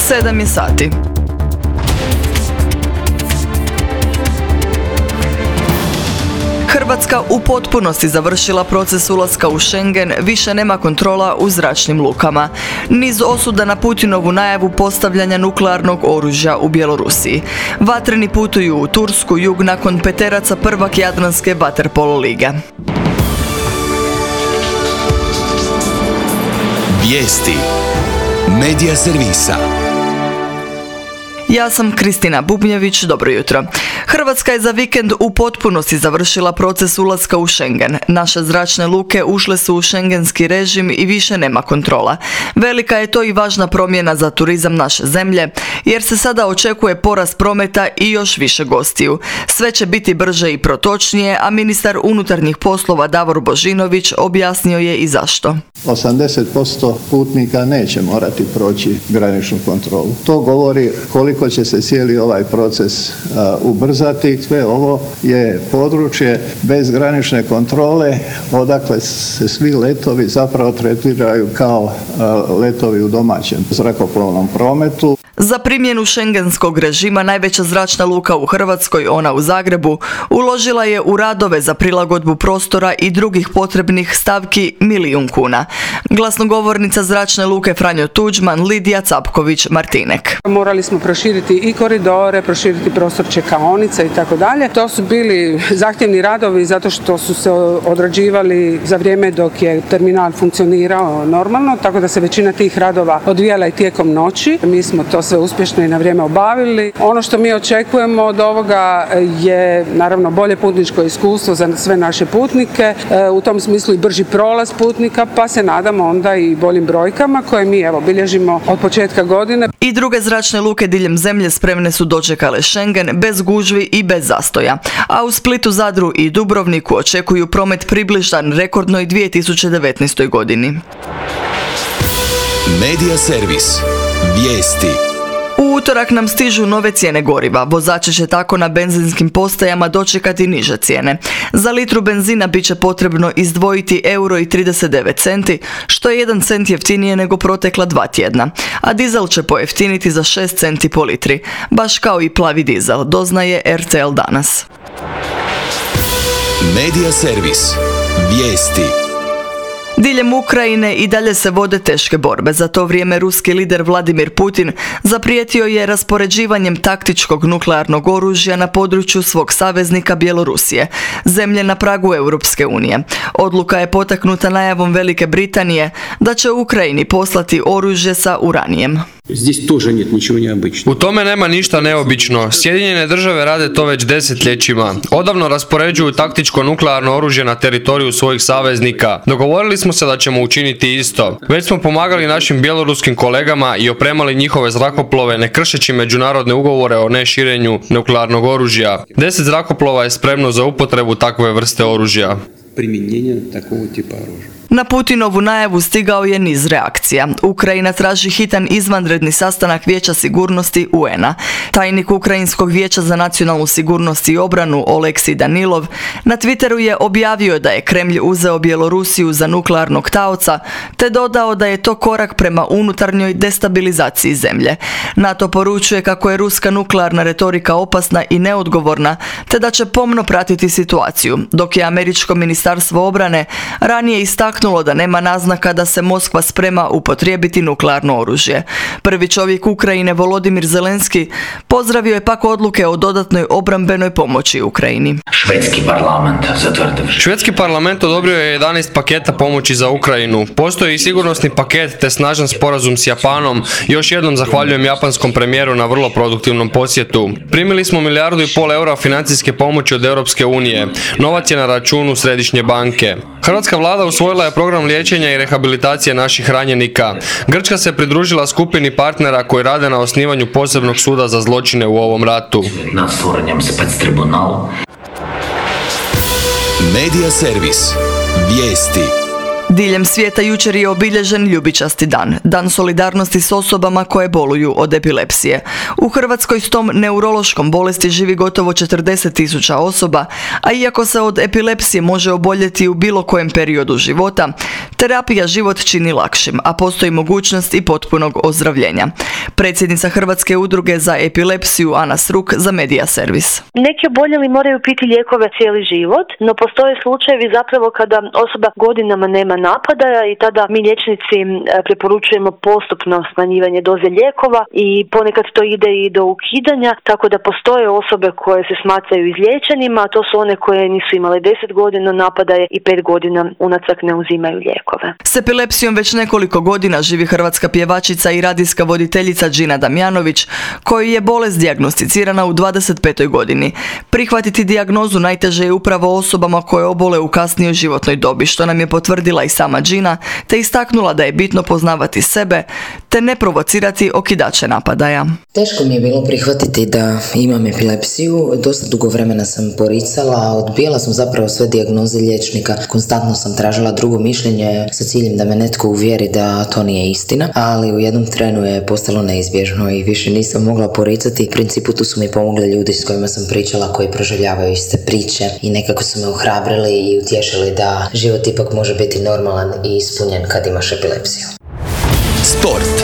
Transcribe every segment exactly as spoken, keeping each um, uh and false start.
sedam je sati. Hrvatska u potpunosti završila proces ulaska u Schengen, više nema kontrola u zračnim lukama. Niz osuda na Putinovu najavu postavljanja nuklearnog oružja u Bjelorusiji. Vatreni putuju u Tursku, jug nakon peteraca prvak Jadranske vaterpolo lige. Vijesti Medija servisa. Ja sam Kristina Bubnjević, dobro jutro. Hrvatska je za vikend u potpunosti završila proces ulaska u Schengen. Naše zračne luke ušle su u schengenski režim i više nema kontrola. Velika je to i važna promjena za turizam naše zemlje, jer se sada očekuje porast prometa i još više gostiju. Sve će biti brže i protočnije, a ministar unutarnjih poslova Davor Božinović objasnio je i zašto. osamdeset posto putnika neće morati proći graničnu kontrolu. To govori koliko će se cijeli ovaj proces uh, ubrzati. Sve ovo je područje bez granične kontrole, odakle se svi letovi zapravo tretiraju kao uh, letovi u domaćem zrakoplovnom prometu. Za primjenu šengenskog režima najveća zračna luka u Hrvatskoj, ona u Zagrebu, uložila je u radove za prilagodbu prostora i drugih potrebnih stavki milijun kuna. Glasnogovornica zračne luke Franjo Tuđman, Lidija Capković-Martinek. Morali smo proširiti i koridore, proširiti prostor čekaonica i tako dalje. To su bili zahtjevni radovi zato što su se odrađivali za vrijeme dok je terminal funkcionirao normalno, tako da se većina tih radova odvijala i tijekom noći. Mi smo to sve uspješno i na vrijeme obavili. Ono što mi očekujemo od ovoga je naravno bolje putničko iskustvo za sve naše putnike, u tom smislu i brži prolaz putnika, pa se nadamo onda i boljim brojkama koje mi evo bilježimo od početka godine. I druge zračne luke diljem zemlje spremne su dočekale Schengen bez gužvi i bez zastoja. A u Splitu, Zadru i Dubrovniku očekuju promet približan rekordnoj dvije tisuće devetnaestoj godini. Medija servis. Vijesti. U utorak nam stižu nove cijene goriva. Vozači će tako na benzinskim postajama dočekati niže cijene. Za litru benzina bit će potrebno izdvojiti euro i trideset devet centi, što je jedan cent jeftinije nego protekla dva tjedna. A dizel će pojeftiniti za šest centi po litri, baš kao i plavi dizel, doznaje R T L danas. Medija servis. Vijesti. Diljem Ukrajine i dalje se vode teške borbe. Za to vrijeme ruski lider Vladimir Putin zaprijetio je raspoređivanjem taktičkog nuklearnog oružja na području svog saveznika Bjelorusije, zemlje na pragu Europske unije. Odluka je potaknuta najavom Velike Britanije da će Ukrajini poslati oružje sa uranijem. U tome nema ništa neobično. Sjedinjene države rade to već desetljećima. Odavno raspoređuju taktičko nuklearno oružje na teritoriju svojih saveznika. Dogovorili smo se da ćemo učiniti isto. Već smo pomagali našim bjeloruskim kolegama i opremali njihove zrakoplove ne kršeći međunarodne ugovore o neširenju nuklearnog oružja. Deset zrakoplova je spremno za upotrebu takve vrste oružja. Na Putinovu najavu stigao je niz reakcija. Ukrajina traži hitan izvanredni sastanak Vijeća sigurnosti U N-a. Tajnik Ukrajinskog vijeća za nacionalnu sigurnost i obranu Oleksij Danilov na Twitteru je objavio da je Kremlj uzeo Bjelorusiju za nuklearnog taoca, te dodao da je to korak prema unutarnjoj destabilizaciji zemlje. NATO poručuje kako je ruska nuklearna retorika opasna i neodgovorna, te da će pomno pratiti situaciju, dok je američko ministarstvo obrane ranije istaknulo da nema naznaka da se Moskva sprema upotrijebiti nuklearno oružje. Prvi čovjek Ukrajine, Volodimir Zelenski, pozdravio je pak odluke o dodatnoj obrambenoj pomoći Ukrajini. Švedski parlament zatvrdio. Švedski parlament odobrio je jedanaest paketa pomoći za Ukrajinu. Postoji i sigurnosni paket te snažan sporazum s Japanom. Još jednom zahvaljujem japanskom premijeru na vrlo produktivnom posjetu. Primili smo milijardu i pol eura financijske pomoći od Europske unije. Novac je na računu Središnje banke. Hrvatska vlada usvojila je program liječenja i rehabilitacije naših ranjenika. Grčka se pridružila skupini partnera koji rade na osnivanju posebnog suda za zločine u ovom ratu. Na stvaranjem spectribunala. Medija servis. Vijesti. Diljem svijeta jučer je obilježen ljubičasti dan, dan solidarnosti s osobama koje boluju od epilepsije. U Hrvatskoj s tom neurološkom bolesti živi gotovo četrdeset tisuća osoba, a iako se od epilepsije može oboljeti u bilo kojem periodu života, terapija život čini lakšim, a postoji mogućnost i potpunog ozdravljenja. Predsjednica Hrvatske udruge za epilepsiju Ana Struk za Media Servis. Neki oboljeli moraju piti lijekove cijeli život, no postoje slučajevi zapravo kada osoba godinama nema napadaja i tada mi liječnici preporučujemo postupno smanjivanje doze lijekova i ponekad to ide i do ukidanja, tako da postoje osobe koje se smatraju izliječenima, a to su one koje nisu imale deset godina napadaje i pet godina unatrag ne uzimaju lijekove. S epilepsijom već nekoliko godina živi hrvatska pjevačica i radijska voditeljica Džina Damjanović, kojoj je bolest dijagnosticirana u dvadeset petoj godini. Prihvatiti dijagnozu najteže je upravo osobama koje obole u kasnijoj životnoj dobi, što nam je potvrdila i sama Džina, te istaknula da je bitno poznavati sebe, te ne provocirati okidače napadaja. Teško mi je bilo prihvatiti da imam epilepsiju, dosta dugo vremena sam poricala, odbijala sam zapravo sve dijagnoze liječnika, konstantno sam tražila drugo mišljenje sa ciljem da me netko uvjeri da to nije istina, ali u jednom trenu je postalo neizbježno i više nisam mogla poricati. U principu tu su mi pomogli ljudi s kojima sam pričala, koji proživljavaju iste priče i nekako su me ohrabrili i utješili da život ipak može biti normalan i ispunjen kad imaš epilepsiju. Sport.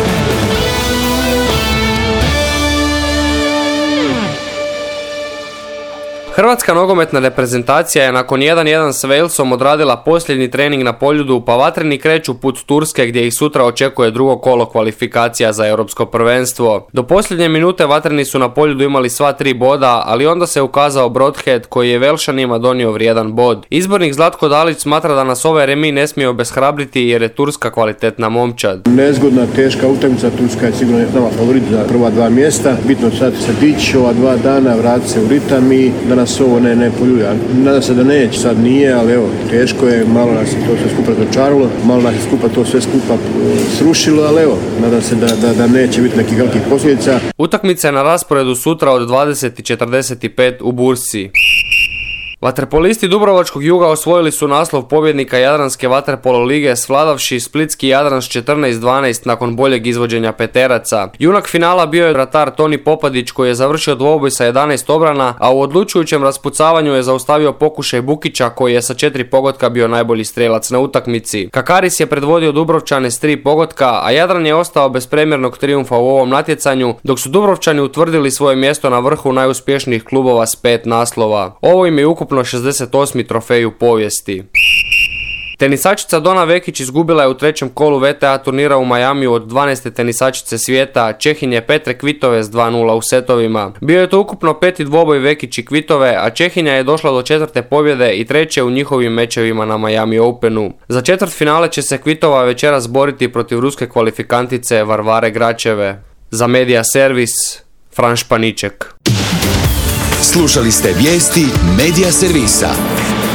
Hrvatska nogometna reprezentacija je nakon jedan jedan s Walesom odradila posljednji trening na Poljudu, pa vatreni kreću put Turske gdje ih sutra očekuje drugo kolo kvalifikacija za europsko prvenstvo. Do posljednje minute vatreni su na Poljudu imali sva tri boda, ali onda se ukazao Brodhead koji je Velšanima donio vrijedan bod. Izbornik Zlatko Dalić smatra da nas ovaj remi ne smije obeshrabiti jer je Turska kvalitetna momčad. Nezgodna, teška utakmica, Turska je sigurno nama favorit za prva dva mjesta. Bitno sad se dići ova dva dana, vratiti se u ritam i da nas ovo ne, ne poljulja. Nadam se da neće, sad nije, ali evo, teško je, malo nas je to sve skupa razočaralo, malo nas je skupa to sve skupa srušilo, ali evo, nadam se da, da, da neće biti nekih velikih posljedica. Utakmica je na rasporedu sutra od dvadeset i četrdeset pet u Bursi. Vaterpolisti Dubrovačkog Juga osvojili su naslov pobjednika Jadranske vaterpolo lige svladavši splitski Jadran s četrnaest dvanaest nakon boljeg izvođenja peteraca. Junak finala bio je vratar Toni Popadić koji je završio dvoboj sa jedanaest obrana, a u odlučujućem raspucavanju je zaustavio pokušaj Bukića koji je sa četiri pogotka bio najbolji strelac na utakmici. Kakaris je predvodio Dubrovčane s tri pogotka, a Jadran je ostao bez premjernog trijumfa u ovom natjecanju, dok su Dubrovčani utvrdili svoje mjesto na vrhu najuspješnijih klubova s pet naslova. Ovo im je ukupno šezdeset osmi trofej u povijesti. Tenisačica Dona Vekić izgubila je u trećem kolu V T A turnira u Majamiju od dvanaeste tenisačice svijeta, Čehinje Petre Kvitove s dva nula u setovima. Bio je to ukupno peti dvoboj Vekić i Kvitove, a Čehinja je došla do četvrte pobjede i treće u njihovim mečevima na Miami Openu. Za četvrt finale će se Kvitova večeras boriti protiv ruske kvalifikantice Varvare Gračeve. Za Media Servis, Fran Španiček. Slušali ste vijesti Media Servisa.